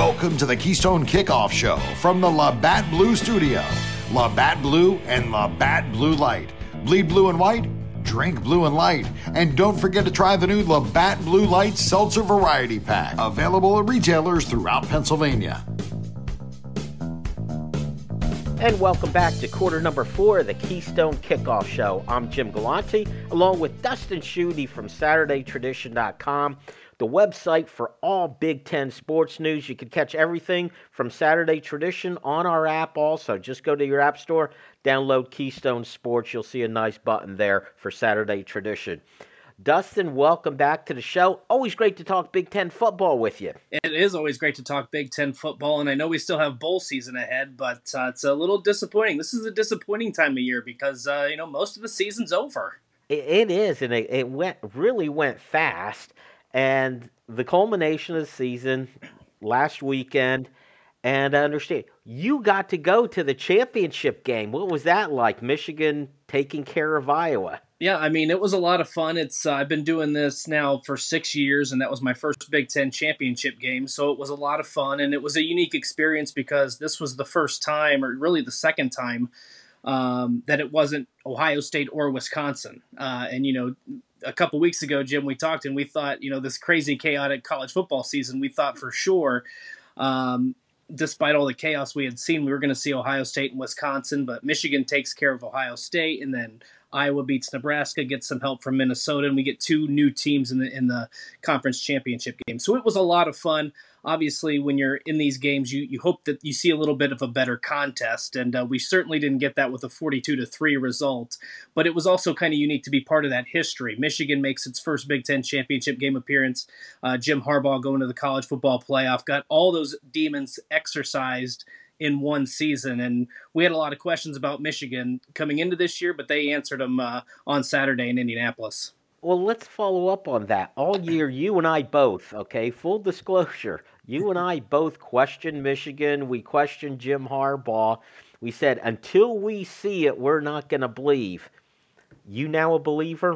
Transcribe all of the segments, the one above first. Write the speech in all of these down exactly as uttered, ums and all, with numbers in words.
Welcome to the Keystone Kickoff Show from the Labatt Blue Studio. Labatt Blue and Labatt Blue Light. Bleed blue and white, drink blue and light. And don't forget to try the new Labatt Blue Light Seltzer Variety Pack. Available at retailers throughout Pennsylvania. And welcome back to quarter number four of the Keystone Kickoff Show. I'm Jim Galante, along with Dustin Schutte from Saturday Tradition dot com, the website for all Big Ten sports news. You can catch everything from Saturday Tradition on our app also. Just go to your app store, download Keystone Sports. You'll see a nice button there for Saturday Tradition. Dustin, welcome back to the show. Always great to talk Big Ten football with you. It is always great to talk Big Ten football, and I know we still have bowl season ahead, but uh, it's a little disappointing. This is a disappointing time of year because, uh, you know, most of the season's over. It, it is, and it, it went really went fast, and the culmination of the season last weekend, and I understand, you got to go to the championship game. What was that like, Michigan taking care of Iowa? Yeah, I mean, it was a lot of fun. It's uh, I've been doing this now for six years, and that was my first Big Ten championship game, so it was a lot of fun, and it was a unique experience because this was the first time, or really the second time, um, that it wasn't Ohio State or Wisconsin. Uh, and, you know, a couple weeks ago, Jim, we talked, and we thought, you know, this crazy, chaotic college football season, we thought for sure, um, despite all the chaos we had seen, we were going to see Ohio State and Wisconsin, but Michigan takes care of Ohio State, and then Iowa beats Nebraska, gets some help from Minnesota, and we get two new teams in the in the conference championship game. So it was a lot of fun. Obviously, when you're in these games, you, you hope that you see a little bit of a better contest, and uh, we certainly didn't get that with a forty-two to three result. But it was also kind of unique to be part of that history. Michigan makes its first Big Ten championship game appearance. Uh, Jim Harbaugh going to the college football playoff, got all those demons exercised in one season. And we had a lot of questions about Michigan coming into this year, but they answered them uh, on Saturday in Indianapolis. Well, let's follow up on that. All year, you and I both, okay, full disclosure, you and I both questioned Michigan. We questioned Jim Harbaugh. We said, until we see it, we're not going to believe. You now a believer?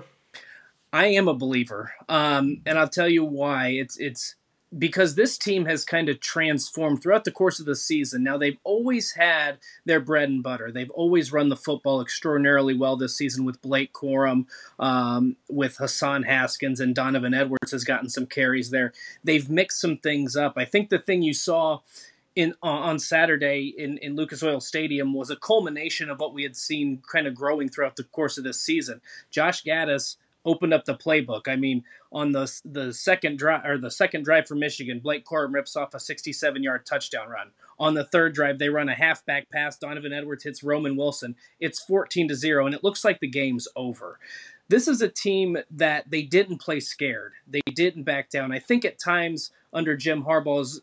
I am a believer, um, and I'll tell you why. It's it's because this team has kind of transformed throughout the course of the season. Now, they've always had their bread and butter. They've always run the football extraordinarily well this season with Blake Corum, um, with Hassan Haskins, and Donovan Edwards has gotten some carries there. They've mixed some things up. I think the thing you saw in uh, on Saturday in, in Lucas Oil Stadium was a culmination of what we had seen kind of growing throughout the course of this season. Josh Gaddis opened up the playbook. I mean, on the the second drive or the second drive for Michigan, Blake Corum rips off a sixty-seven-yard touchdown run. On the third drive, they run a halfback pass. Donovan Edwards hits Roman Wilson. It's fourteen to zero, and it looks like the game's over. This is a team that they didn't play scared. They didn't back down. I think at times under Jim Harbaugh's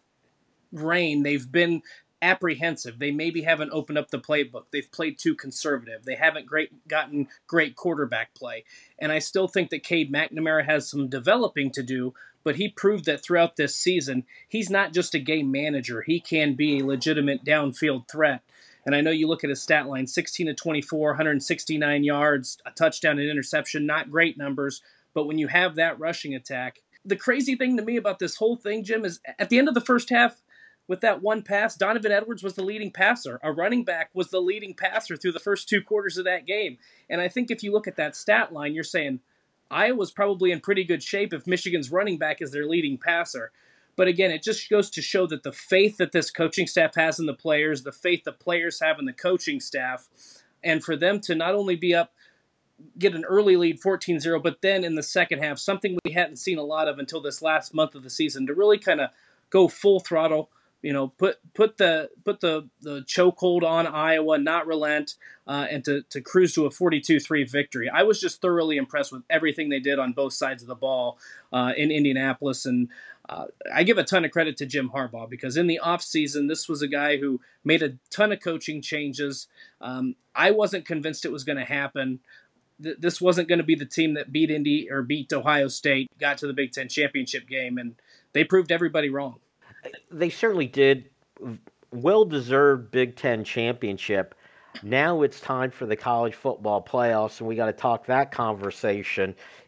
reign, they've been apprehensive. They maybe haven't opened up the playbook. They've played too conservative. They haven't great gotten great quarterback play. And I still think that Cade McNamara has some developing to do, but he proved that throughout this season, he's not just a game manager. He can be a legitimate downfield threat. And I know you look at his stat line, sixteen to twenty-four, one hundred sixty-nine yards, a touchdown and interception, not great numbers, but when you have that rushing attack, the crazy thing to me about this whole thing, Jim, is at the end of the first half, with that one pass, Donovan Edwards was the leading passer. A running back was the leading passer through the first two quarters of that game. And I think if you look at that stat line, you're saying Iowa's probably in pretty good shape if Michigan's running back is their leading passer. But again, it just goes to show that the faith that this coaching staff has in the players, the faith the players have in the coaching staff, and for them to not only be up, get an early lead fourteen zero, but then in the second half, something we hadn't seen a lot of until this last month of the season, to really kind of go full throttle, you know, put put the put the, the chokehold on Iowa, not relent, uh, and to, to cruise to a forty-two three victory. I was just thoroughly impressed with everything they did on both sides of the ball uh, in Indianapolis. And uh, I give a ton of credit to Jim Harbaugh because in the offseason, this was a guy who made a ton of coaching changes. Um, I wasn't convinced it was going to happen. Th- this wasn't going to be the team that beat Indy or beat Ohio State, got to the Big Ten championship game, and they proved everybody wrong. They certainly did. Well-deserved Big Ten championship. Now it's time for the college football playoffs, and we got to talk that conversation.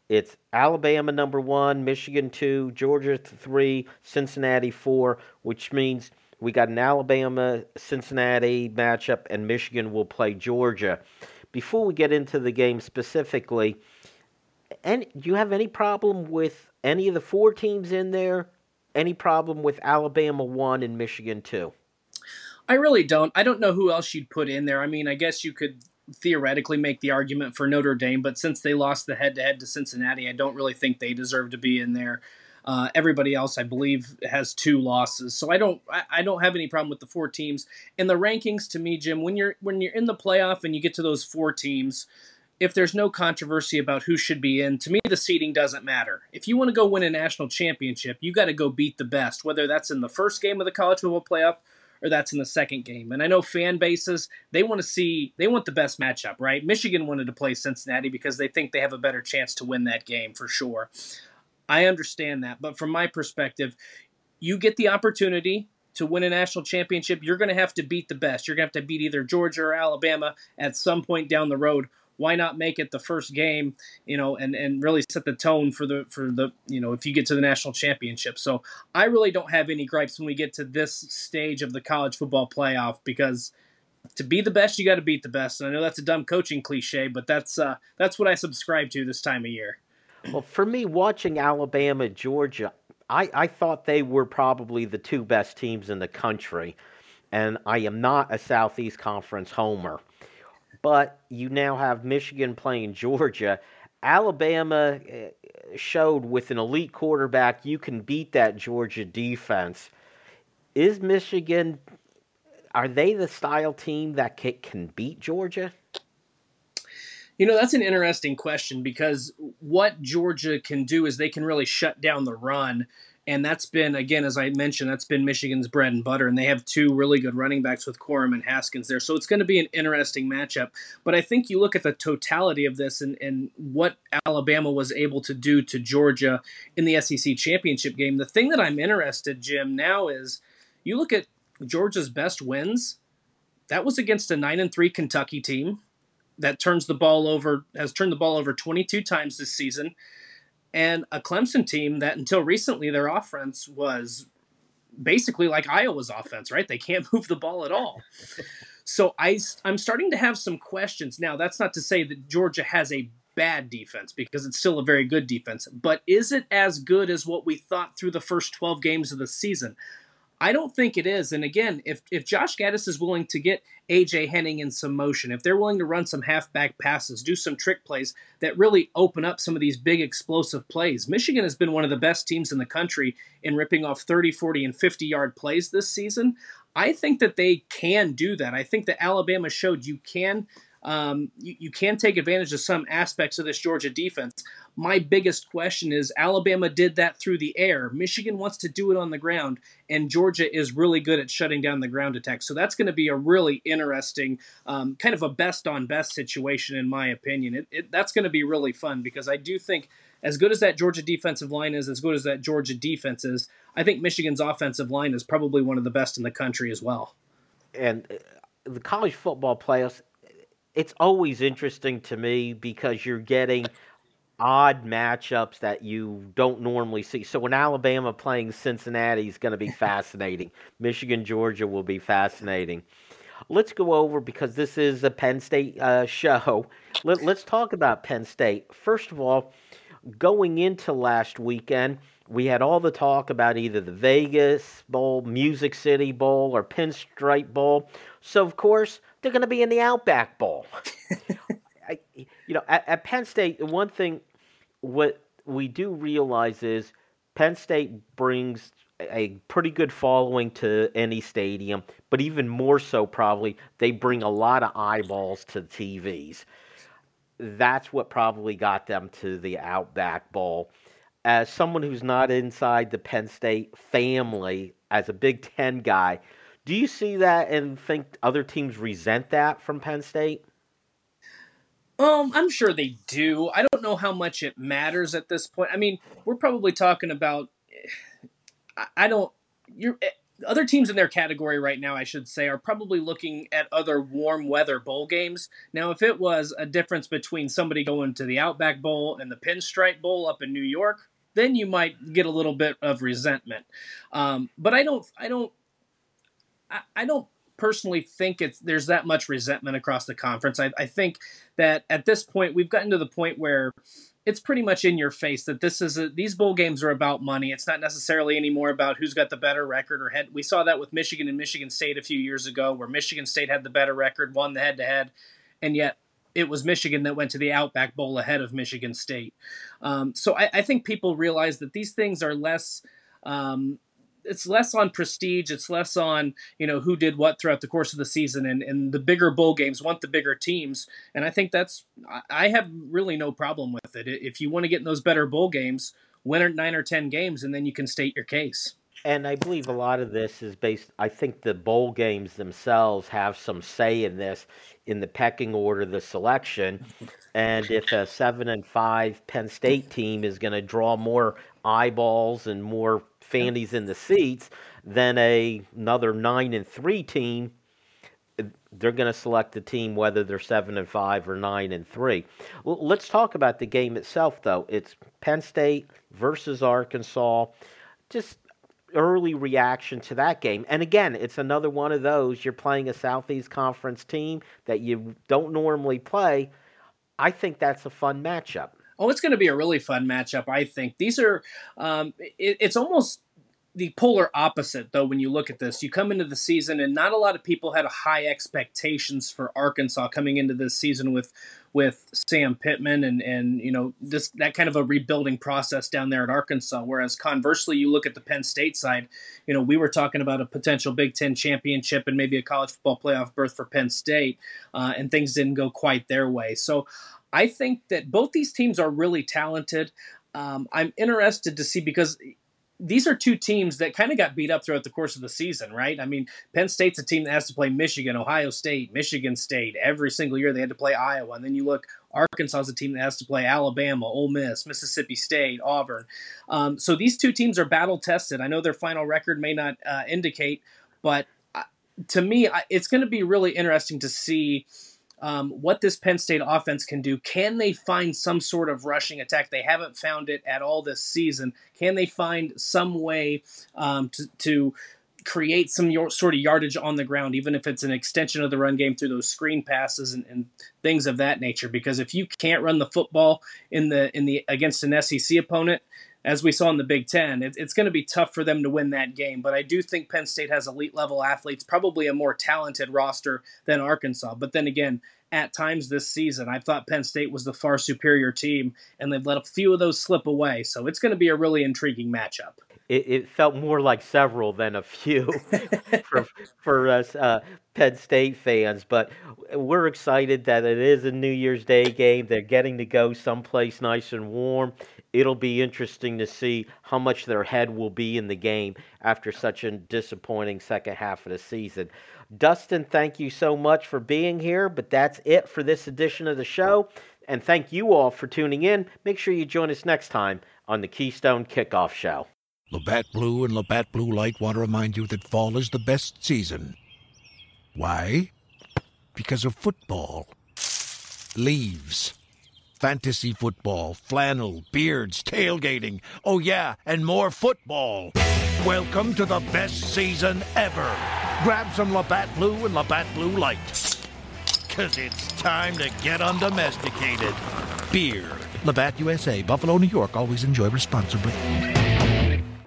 It's Alabama number one, Michigan two, Georgia three, Cincinnati four, which means we got an Alabama Cincinnati matchup, and Michigan will play Georgia. Before we get into the game specifically, any, do you have any problem with any of the four teams in there? Any problem with Alabama one and Michigan two? I really don't. I don't know who else you'd put in there. I mean, I guess you could theoretically make the argument for Notre Dame, but since they lost the head-to-head to Cincinnati, I don't really think they deserve to be in there. Uh, everybody else, I believe, has two losses, so I don't. I, I don't have any problem with the four teams. And the rankings, to me, Jim, when you're when you're in the playoff and you get to those four teams, if there's no controversy about who should be in, to me, the seeding doesn't matter. If you want to go win a national championship, you got to go beat the best, whether that's in the first game of the college football playoff or that's in the second game. And I know fan bases, they want to see, they want the best matchup, right? Michigan wanted to play Cincinnati because they think they have a better chance to win that game for sure. I understand that. But from my perspective, you get the opportunity to win a national championship, you're going to have to beat the best. You're going to have to beat either Georgia or Alabama at some point down the road. Why not make it the first game, you know, and, and really set the tone for the, for the, you know, if you get to the national championship. So I really don't have any gripes when we get to this stage of the college football playoff, because to be the best, you got to beat the best. And I know that's a dumb coaching cliche, but that's, uh, that's what I subscribe to this time of year. Well, for me, watching Alabama, Georgia, I, I thought they were probably the two best teams in the country. And I am not a Southeast Conference homer. But you now have Michigan playing Georgia. Alabama showed with an elite quarterback you can beat that Georgia defense. Is Michigan, are they the style team that can beat Georgia? You know, that's an interesting question, because what Georgia can do is they can really shut down the run. And that's been, again, as I mentioned, that's been Michigan's bread and butter. And they have two really good running backs with Corum and Haskins there. So it's going to be an interesting matchup. But I think you look at the totality of this and, and what Alabama was able to do to Georgia in the S E C championship game. The thing that I'm interested, Jim, now is you look at Georgia's best wins. That was against a nine and three Kentucky team that turns the ball over, has turned the ball over twenty-two times this season. And a Clemson team that until recently their offense was basically like Iowa's offense, right? They can't move the ball at all. So I, I'm starting to have some questions. Now, that's not to say that Georgia has a bad defense, because it's still a very good defense. But is it as good as what we thought through the first twelve games of the season? I don't think it is. And again, if if Josh Gattis is willing to get A J Henning in some motion, if they're willing to run some halfback passes, do some trick plays that really open up some of these big explosive plays. Michigan has been one of the best teams in the country in ripping off thirty, forty, and fifty-yard plays this season. I think that they can do that. I think that Alabama showed you can um, you, you can take advantage of some aspects of this Georgia defense. My biggest question is Alabama did that through the air. Michigan wants to do it on the ground, and Georgia is really good at shutting down the ground attack. So that's going to be a really interesting, um, kind of a best-on-best situation, in my opinion. It, it, that's going to be really fun, because I do think as good as that Georgia defensive line is, as good as that Georgia defense is, I think Michigan's offensive line is probably one of the best in the country as well. And the college football playoffs, it's always interesting to me because you're getting odd matchups that you don't normally see. So when Alabama playing Cincinnati is going to be fascinating. Michigan, Georgia will be fascinating. Let's go over, because this is a Penn State uh, show. Let, let's talk about Penn State. First of all, going into last weekend, we had all the talk about either the Vegas Bowl, Music City Bowl, or Pinstripe Bowl. So, of course, they're going to be in the Outback Bowl. I, you know, at, at Penn State, one thing what we do realize is Penn State brings a pretty good following to any stadium, but even more so probably they bring a lot of eyeballs to T Vs. That's what probably got them to the Outback Bowl. As someone who's not inside the Penn State family, as a Big Ten guy, do you see that and think other teams resent that from Penn State? Um, I'm sure they do. I don't know how much it matters at this point. I mean, we're probably talking about. I don't. You're other teams in their category right now, I should say, are probably looking at other warm weather bowl games. Now, if it was a difference between somebody going to the Outback Bowl and the Pinstripe Bowl up in New York, then you might get a little bit of resentment. Um, but I don't, I don't, I, I don't personally think it's there's that much resentment across the conference. I, I think that at this point we've gotten to the point where it's pretty much in your face that this is a, these bowl games are about money. It's not necessarily anymore about who's got the better record or head. We saw that with Michigan and Michigan State a few years ago, where Michigan State had the better record, won the head-to-head, and yet it was Michigan that went to the Outback Bowl ahead of Michigan State. Um, so I, I think people realize that these things are less. Um, It's less on prestige. It's less on, you know, who did what throughout the course of the season, and, and the bigger bowl games want the bigger teams. And I think that's, I have really no problem with it. If you want to get in those better bowl games, win nine or ten games, and then you can state your case. And I believe a lot of this is based, I think the bowl games themselves have some say in this, in the pecking order, the selection. And if a seven and five Penn State team is going to draw more eyeballs and more fannies in the seats than a another nine and three team, they're going to select the team whether they're seven and five or nine and three. Well, let's talk about the game itself, though. It's Penn State versus Arkansas. Just early reaction to that game. And again, it's another one of those, you're playing a Southeast Conference team that you don't normally play. I think that's a fun matchup. Oh, it's going to be a really fun matchup, I think. These are, um, it, it's almost the polar opposite, though, when you look at this. You come into the season, and not a lot of people had high expectations for Arkansas coming into this season with with Sam Pittman and, and you know, this that kind of a rebuilding process down there at Arkansas. Whereas conversely, you look at the Penn State side, you know, we were talking about a potential Big Ten championship and maybe a college football playoff berth for Penn State, uh, and things didn't go quite their way. So I think that both these teams are really talented. Um, I'm interested to see, because these are two teams that kind of got beat up throughout the course of the season, right? I mean, Penn State's a team that has to play Michigan, Ohio State, Michigan State. Every single year they had to play Iowa. And then you look, Arkansas is a team that has to play Alabama, Ole Miss, Mississippi State, Auburn. Um, so these two teams are battle-tested. I know their final record may not uh, indicate, but uh, to me, I, it's going to be really interesting to see Um, what this Penn State offense can do. Can they find some sort of rushing attack? They haven't found it at all this season. Can they find some way um, to, to create some sort of yardage on the ground, even if it's an extension of the run game through those screen passes and, and things of that nature? Because if you can't run the football in the in the against an S E C opponent, as we saw in the Big Ten, it, it's going to be tough for them to win that game. But I do think Penn State has elite-level athletes, probably a more talented roster than Arkansas. But then again, at times this season, I thought Penn State was the far superior team, and they've let a few of those slip away. So it's going to be a really intriguing matchup. It, it felt more like several than a few for, for us uh, Penn State fans. But we're excited that it is a New Year's Day game. They're getting to go someplace nice and warm. It'll be interesting to see how much their head will be in the game after such a disappointing second half of the season. Dustin, thank you so much for being here, but that's it for this edition of the show. And thank you all for tuning in. Make sure you join us next time on the Keystone Kickoff Show. Labatt Blue and Labatt Blue Light want to remind you that fall is the best season. Why? Because of football. Leaves. Fantasy football, flannel, beards, tailgating. Oh yeah, and more football. Welcome to the best season ever. Grab some Labatt Blue and Labatt Blue Light. Cause it's time to get undomesticated. Beer. Labatt U S A, Buffalo, New York. Always enjoy responsibly.